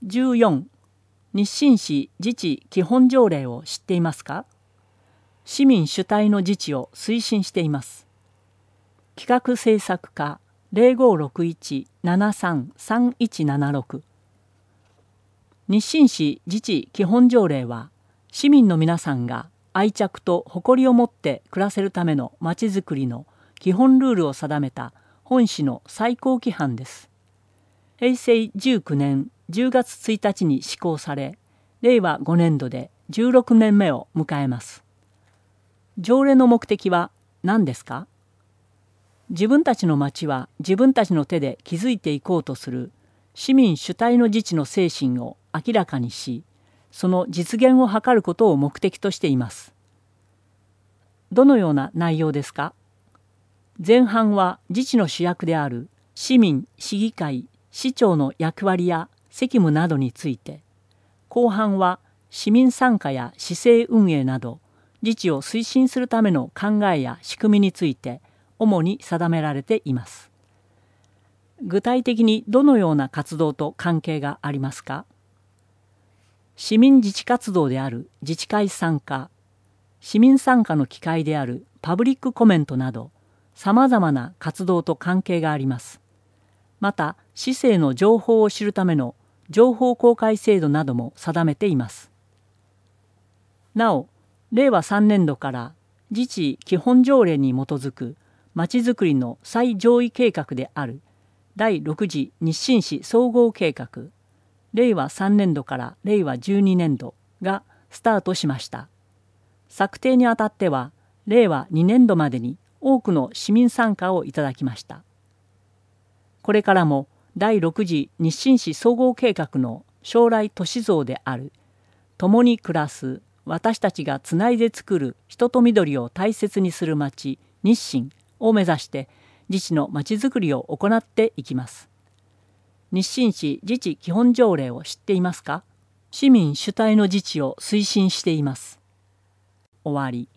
14、日清市自治基本条例を知っていますか？市民主体の自治を推進しています。企画政策課0561-733176。日清市自治基本条例は、市民の皆さんが愛着と誇りを持って暮らせるためのまちづくりの基本ルールを定めた本市の最高規範です。平成19年10月1日に施行され、令和5年度で16年目を迎えます。条例の目的は何ですか？自分たちの町は自分たちの手で築いていこうとする市民主体の自治の精神を明らかにし、その実現を図ることを目的としています。どのような内容ですか？前半は自治の主役である市民、市議会、市長の役割や責務などについて、後半は市民参加や市政運営など自治を推進するための考えや仕組みについて主に定められています。具体的にどのような活動と関係がありますか？市民自治活動である自治会参加、市民参加の機会であるパブリックコメントなど、さまざまな活動と関係があります。また、市政の情報を知るための情報公開制度なども定めています。なお、令和3年度から自治基本条例に基づくまちづくりの最上位計画である第6次日清市総合計画、令和3年度から令和12年度がスタートしました。策定にあたっては、令和2年度までに多くの市民参加をいただきました。これからも第6次日清市総合計画の将来都市像である共に暮らす私たちがつないで作る人と緑を大切にする町日清を目指して自治のまちづくりを行っていきます。日清市自治基本条例を知っていますか？市民主体の自治を推進しています。終わり。